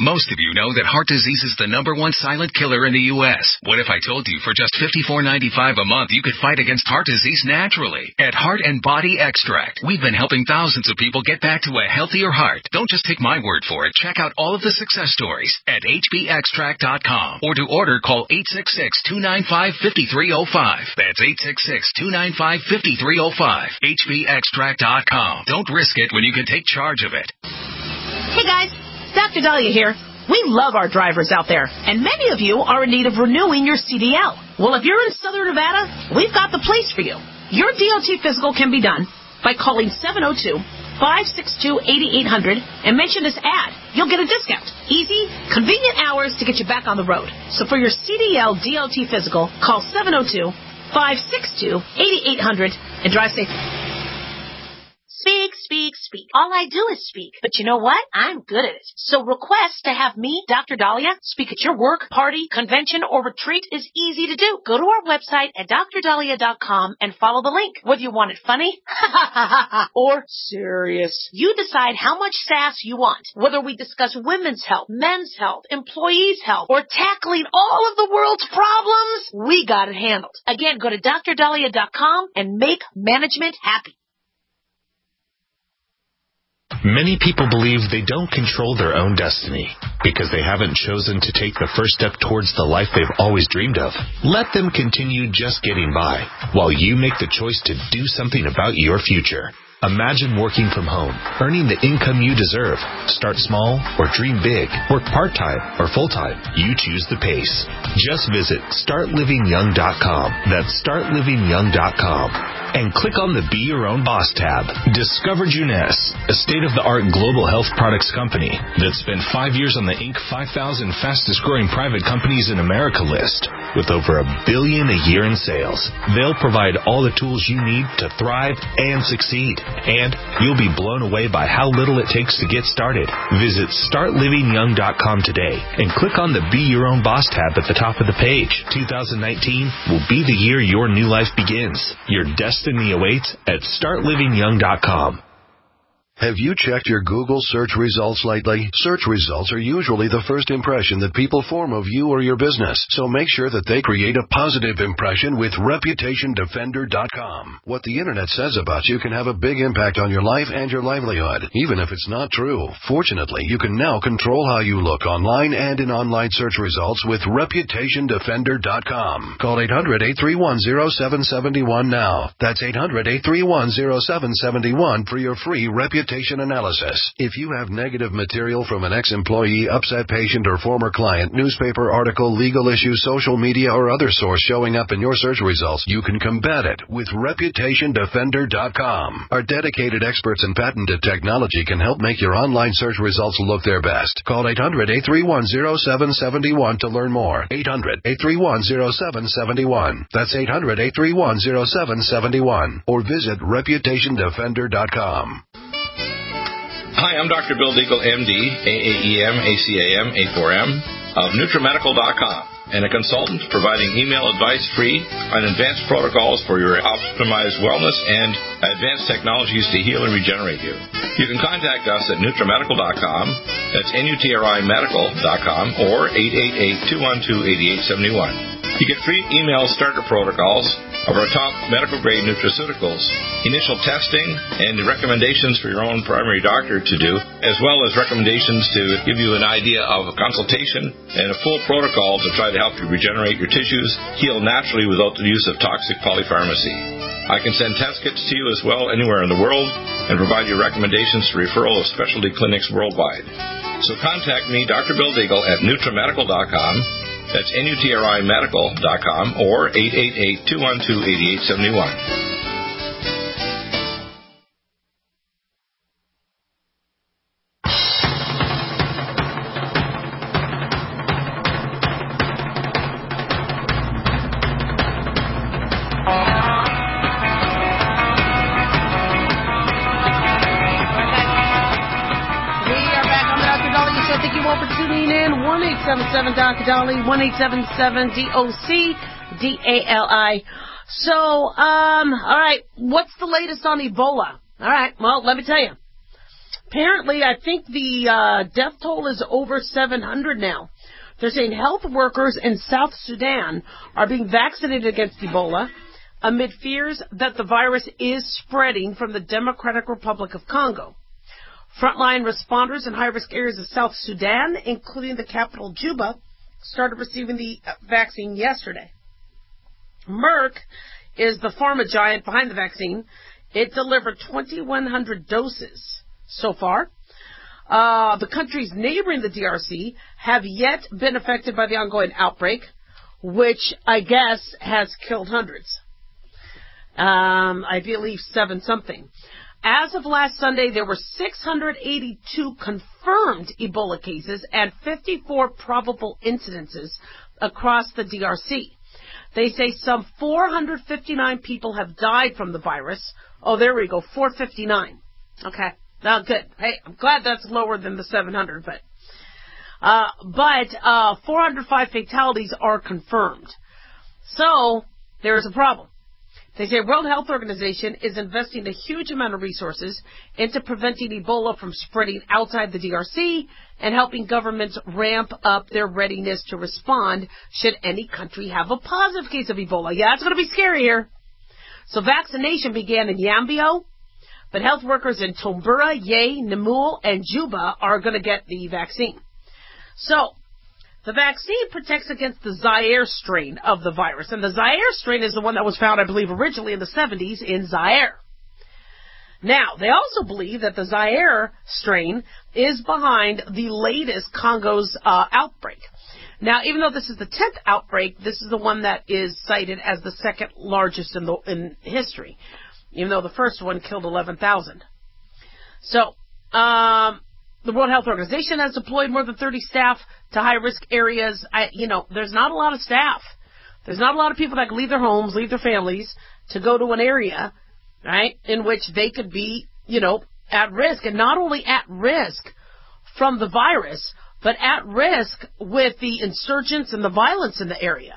Most of you know that heart disease is the number one silent killer in the U S What if I told you for just fifty-four ninety-five a month you could fight against heart disease naturally? At Heart and Body Extract, we've been helping thousands of people get back to a healthier heart. Don't just take my word for it. Check out all of the success stories at H B extract dot com. Or to order, call eight six six, two nine five, five three zero five. That's eight six six, two nine five, five three zero five. H B extract dot com. Don't risk it when you can take charge of it. Hey guys, Doctor Dahlia here. We love our drivers out there, and many of you are in need of renewing your C D L. Well, if you're in Southern Nevada, we've got the place for you. Your D O T physical can be done by calling seven oh two, five six two, eight eight zero zero and mention this ad. You'll get a discount. Easy, convenient hours to get you back on the road. So for your C D L D O T physical, call seven oh two, five six two, eight eight zero zero and drive safe. Speak, speak, speak. All I do is speak. But you know what? I'm good at it. So request to have me, Doctor Dahlia, speak at your work, party, convention, or retreat is easy to do. Go to our website at dr dahlia dot com and follow the link. Whether you want it funny or serious, you decide how much sass you want. Whether we discuss women's health, men's health, employees' health, or tackling all of the world's problems, we got it handled. Again, go to dr dahlia dot com and make management happy. Many people believe they don't control their own destiny because they haven't chosen to take the first step towards the life they've always dreamed of. Let them continue just getting by while you make the choice to do something about your future. Imagine working from home, earning the income you deserve. Start small or dream big. Work part-time or full-time. You choose the pace. Just visit start living young dot com. That's start living young dot com. And click on the Be Your Own Boss tab. Discover Juness, a state-of-the-art global health products company that spent five years on the Inc five thousand fastest-growing private companies in America list with over a billion a year in sales. They'll provide all the tools you need to thrive and succeed. And you'll be blown away by how little it takes to get started. Visit start living young dot com today and click on the Be Your Own Boss tab at the top of the page. two thousand nineteen will be the year your new life begins. Your destiny awaits at start living young dot com. Have you checked your Google search results lately? Search results are usually the first impression that people form of you or your business, so make sure that they create a positive impression with reputation defender dot com. What the Internet says about you can have a big impact on your life and your livelihood, even if it's not true. Fortunately, you can now control how you look online and in online search results with reputation defender dot com. Call eight hundred, eight three one, zero seven seven one now. That's eight hundred, eight three one, zero seven seven one for your free reputation analysis. If you have negative material from an ex-employee, upset patient, or former client, newspaper article, legal issue, social media, or other source showing up in your search results, you can combat it with reputation defender dot com. Our dedicated experts in patented technology can help make your online search results look their best. Call eight hundred, eight three one, zero seven seven one to learn more. eight hundred, eight three one, zero seven seven one. That's eight hundred, eight three one, zero seven seven one. Or visit reputation defender dot com. Hi, I'm Doctor Bill Deagle, M D, A A E M, A C A M, A four M, of NutriMedical dot com, and a consultant providing email advice free on advanced protocols for your optimized wellness and advanced technologies to heal and regenerate you. You can contact us at NutriMedical dot com, that's N U T R I Medical dot com, or eight eight eight, two one two, eight eight seven one. You get free email starter protocols of our top medical-grade nutraceuticals, initial testing, and recommendations for your own primary doctor to do, as well as recommendations to give you an idea of a consultation and a full protocol to try to help you regenerate your tissues, heal naturally without the use of toxic polypharmacy. I can send test kits to you as well anywhere in the world and provide you recommendations for referral of specialty clinics worldwide. So contact me, Doctor Bill Deagle, at NutriMedical dot com. That's N U T R I Medical dot com or eight eight eight, two one two, eight eight seven one. seven seven Doctor Dolly, one eight seven seven D O C D A L I. So, um, all right, what's the latest on Ebola? All right, well, let me tell you. Apparently, I think the uh, death toll is over seven hundred now. They're saying health workers in South Sudan are being vaccinated against Ebola amid fears that the virus is spreading from the Democratic Republic of Congo. Frontline responders in high-risk areas of South Sudan, including the capital Juba, started receiving the vaccine yesterday. Merck is the pharma giant behind the vaccine. It delivered twenty-one hundred doses so far. Uh, the countries neighboring the D R C have yet been affected by the ongoing outbreak, which I guess has killed hundreds. Um, I believe seven something. As of last Sunday, there were six hundred eighty-two confirmed Ebola cases and fifty-four probable incidences across the D R C. They say some four hundred fifty-nine people have died from the virus. Oh, there we go, four hundred fifty-nine. Okay, now good. Hey, I'm glad that's lower than the seven hundred, but uh, but uh, four hundred five fatalities are confirmed. So there is a problem. They say World Health Organization is investing a huge amount of resources into preventing Ebola from spreading outside the D R C and helping governments ramp up their readiness to respond should any country have a positive case of Ebola. Yeah, it's going to be scary here. So vaccination began in Yambio, but health workers in Tombura, Ye, Namul, and Juba are going to get the vaccine. So the vaccine protects against the Zaire strain of the virus. And the Zaire strain is the one that was found, I believe, originally in the seventies in Zaire. Now, they also believe that the Zaire strain is behind the latest Congo's uh, outbreak. Now, even though this is the tenth outbreak, this is the one that is cited as the second largest in, the, in history, even though the first one killed eleven thousand. So, um... the World Health Organization has deployed more than thirty staff to high-risk areas. I, you know, there's not a lot of staff. There's not a lot of people that can leave their homes, leave their families, to go to an area, right, in which they could be, you know, at risk. And not only at risk from the virus, but at risk with the insurgents and the violence in the area.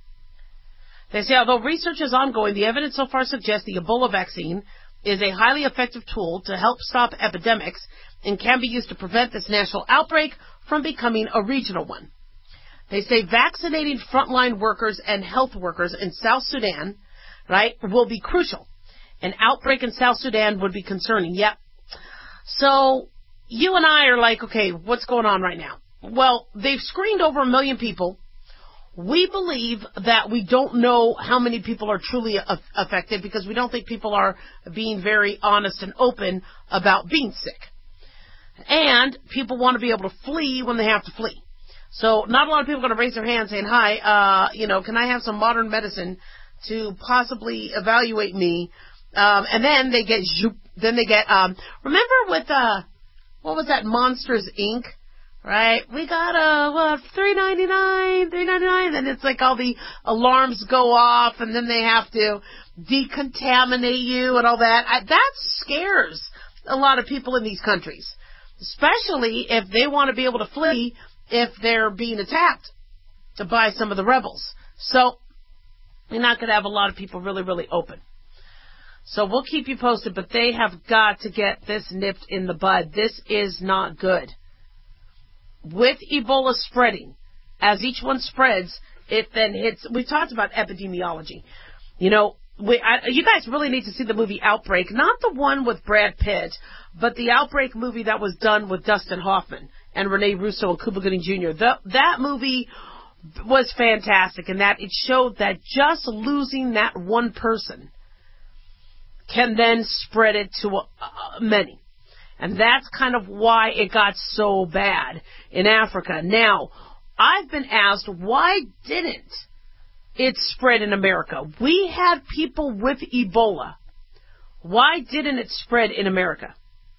They say, although research is ongoing, the evidence so far suggests the Ebola vaccine is a highly effective tool to help stop epidemics and can be used to prevent this national outbreak from becoming a regional one. They say vaccinating frontline workers and health workers in South Sudan, right, will be crucial. An outbreak in South Sudan would be concerning. Yep. So you and I are like, okay, what's going on right now? Well, they've screened over a million people. We believe that we don't know how many people are truly affected because we don't think people are being very honest and open about being sick. And people want to be able to flee when they have to flee. So not a lot of people are going to raise their hand saying, hi, uh, you know, can I have some modern medicine to possibly evaluate me? Um, and then they get, then they get, um, remember with, uh, what was that, Monsters, Incorporated? Right? We got, uh, what, three ninety-nine, three ninety-nine, and it's like all the alarms go off, and then they have to decontaminate you and all that. I, that scares a lot of people in these countries, especially if they want to be able to flee if they're being attacked by some of the rebels. So, you're not going to have a lot of people really, really open. So we'll keep you posted, but they have got to get this nipped in the bud. This is not good. With Ebola spreading, as each one spreads, it then hits. We talked about epidemiology. You know, we, I, you guys really need to see the movie Outbreak, not the one with Brad Pitt, but the Outbreak movie that was done with Dustin Hoffman and Rene Russo and Cuba Gooding Junior The, that movie was fantastic in that it showed that just losing that one person can then spread it to uh, many. And that's kind of why it got so bad in Africa. Now, I've been asked, why didn't it spread in America? We had people with Ebola. Why didn't it spread in America?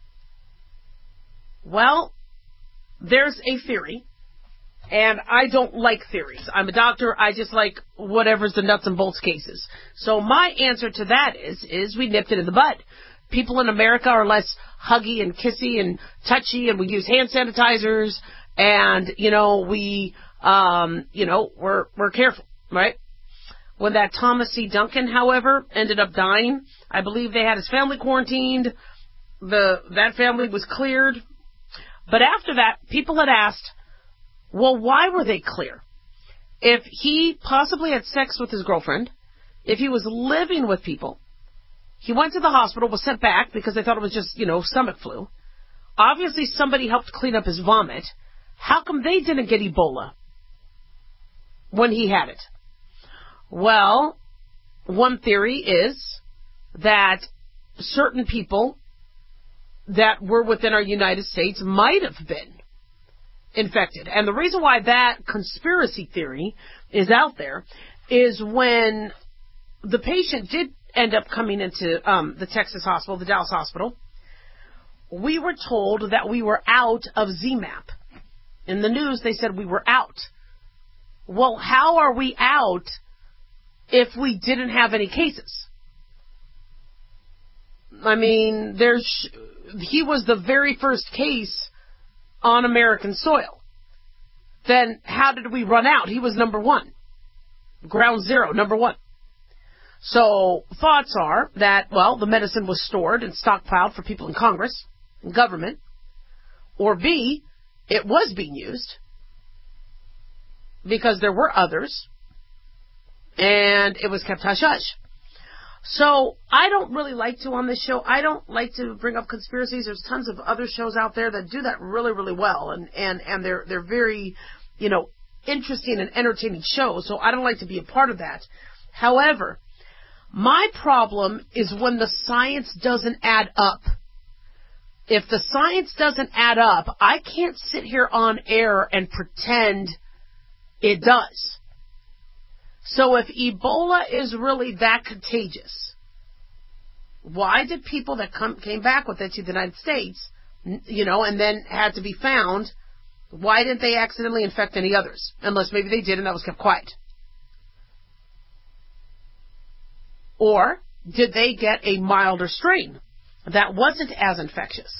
Well, there's a theory, and I don't like theories. I'm a doctor. I just like whatever's the nuts and bolts cases. So my answer to that is, is we nipped it in the bud. People in America are less huggy and kissy and touchy, and we use hand sanitizers, and, you know, we, um, you know, we're, we're careful, right? When that Thomas C. Duncan, however, ended up dying, I believe they had his family quarantined. the that family was cleared. But after that, people had asked, well, why were they clear? If he possibly had sex with his girlfriend, if he was living with people, he went to the hospital, was sent back because they thought it was just, you know, stomach flu. Obviously, somebody helped clean up his vomit. How come they didn't get Ebola when he had it? Well, one theory is that certain people that were within our United States might have been infected. And the reason why that conspiracy theory is out there is when the patient did end up coming into um, the Texas hospital, the Dallas hospital, we were told that we were out of Z MAP. In the news, they said we were out. Well, how are we out if we didn't have any cases? I mean, there's he was the very first case on American soil. Then how did we run out? He was number one. Ground zero, number one. So thoughts are that, well, the medicine was stored and stockpiled for people in Congress and government. Or B, it was being used because there were others and it was kept hush-hush. So I don't really like to on this show. I don't like to bring up conspiracies. There's tons of other shows out there that do that really, really well. And, and, and they're, they're very, you know, interesting and entertaining shows. So I don't like to be a part of that. However, my problem is when the science doesn't add up. If the science doesn't add up, I can't sit here on air and pretend it does. So if Ebola is really that contagious, why did people that come, came back with it to the United States, you know, and then had to be found, why didn't they accidentally infect any others? Unless maybe they did and that was kept quiet. Or did they get a milder strain that wasn't as infectious?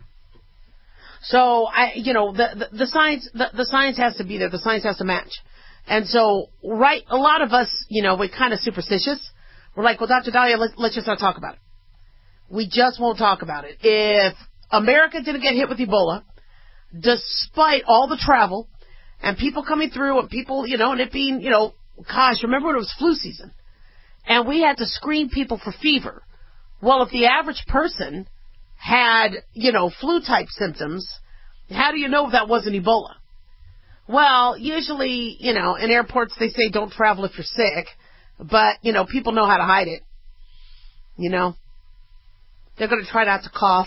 So, I, you know, the, the, the science, the, the science has to be there. The science has to match. And so, right, a lot of us, you know, we're kind of superstitious. We're like, well, Doctor Dahlia, let's, let's just not talk about it. We just won't talk about it. If America didn't get hit with Ebola, despite all the travel and people coming through and people, you know, and it being, you know, gosh, remember when it was flu season? And we had to screen people for fever. Well, if the average person had, you know, flu-type symptoms, how do you know if that wasn't Ebola? Well, usually, you know, in airports they say don't travel if you're sick, but, you know, people know how to hide it. You know? They're going to try not to cough.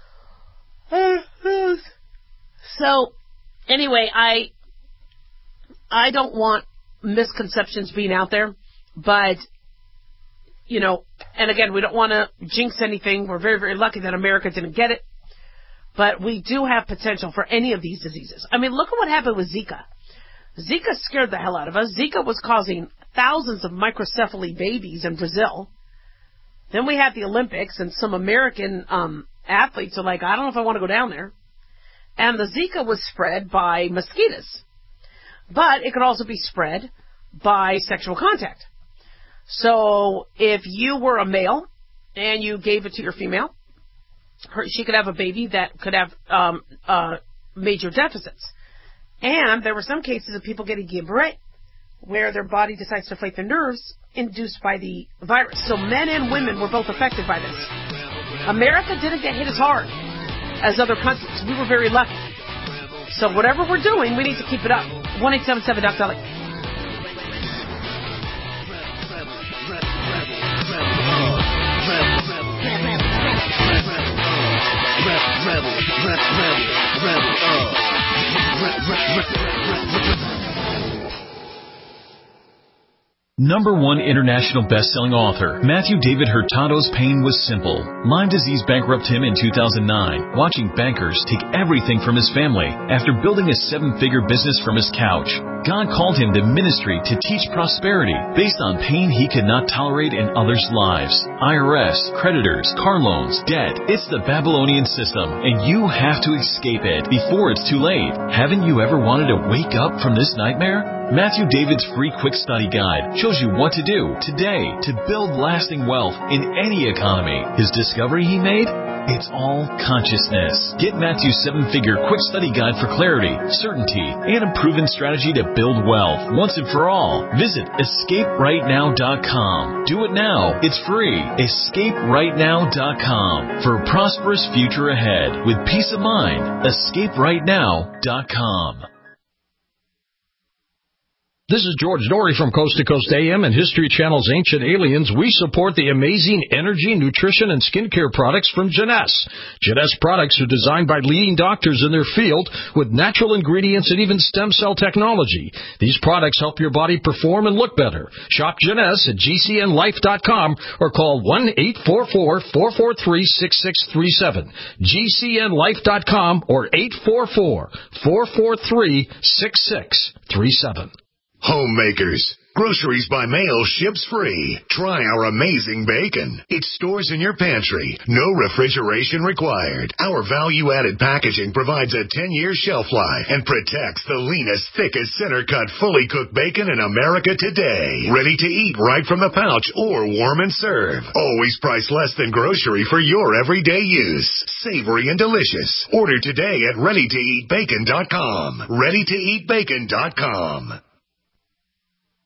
So, anyway, I I don't want misconceptions being out there, but, you know, and again, we don't want to jinx anything. We're very, very lucky that America didn't get it. But we do have potential for any of these diseases. I mean, look at what happened with Zika. Zika scared the hell out of us. Zika was causing thousands of microcephaly babies in Brazil. Then we had the Olympics, and some American um, athletes are like, I don't know if I want to go down there. And the Zika was spread by mosquitoes. But it could also be spread by sexual contact. So if you were a male and you gave it to your female, her, she could have a baby that could have um, uh, major deficits. And there were some cases of people getting Guillain-Barré, where their body decides to fight their nerves induced by the virus. So men and women were both affected by this. America didn't get hit as hard as other countries. We were very lucky. So whatever we're doing, we need to keep it up. one eight seven seven Doctor Ellie. Rebel, rebel, rebel, rebel, uh, rebel, rebel, Number one international best-selling author, Matthew David Hurtado's pain was simple. Lyme disease bankrupted him in two thousand nine, watching bankers take everything from his family after building a seven-figure business from his couch. God called him to ministry to teach prosperity based on pain he could not tolerate in others' lives. I R S, creditors, car loans, debt. It's the Babylonian system, and you have to escape it before it's too late. Haven't you ever wanted to wake up from this nightmare? Matthew David's free quick study guide shows you what to do today to build lasting wealth in any economy. His discovery he made? It's all consciousness. Get Matthew's seven-figure quick study guide for clarity, certainty, and a proven strategy to build wealth once and for all. Visit escape right now dot com. Do it now. It's free. escape right now dot com for a prosperous future ahead with peace of mind. escape right now dot com. This is George Dory from Coast to Coast A M and History Channel's Ancient Aliens. We support the amazing energy, nutrition, and skincare products from Jeunesse. Jeunesse products are designed by leading doctors in their field with natural ingredients and even stem cell technology. These products help your body perform and look better. Shop Jeunesse at G C N life dot com or call one eight four four, four four three, six six three seven. G C N life dot com or eight four four, four four three, six six three seven. Homemakers. Groceries by mail ships free. Try our amazing bacon. It stores in your pantry. No refrigeration required. Our value-added packaging provides a ten-year shelf life and protects the leanest, thickest, center-cut, fully cooked bacon in America today. Ready to eat right from the pouch or warm and serve. Always priced less than grocery for your everyday use. Savory and delicious. Order today at ready to eat bacon dot com. ready to eat bacon dot com.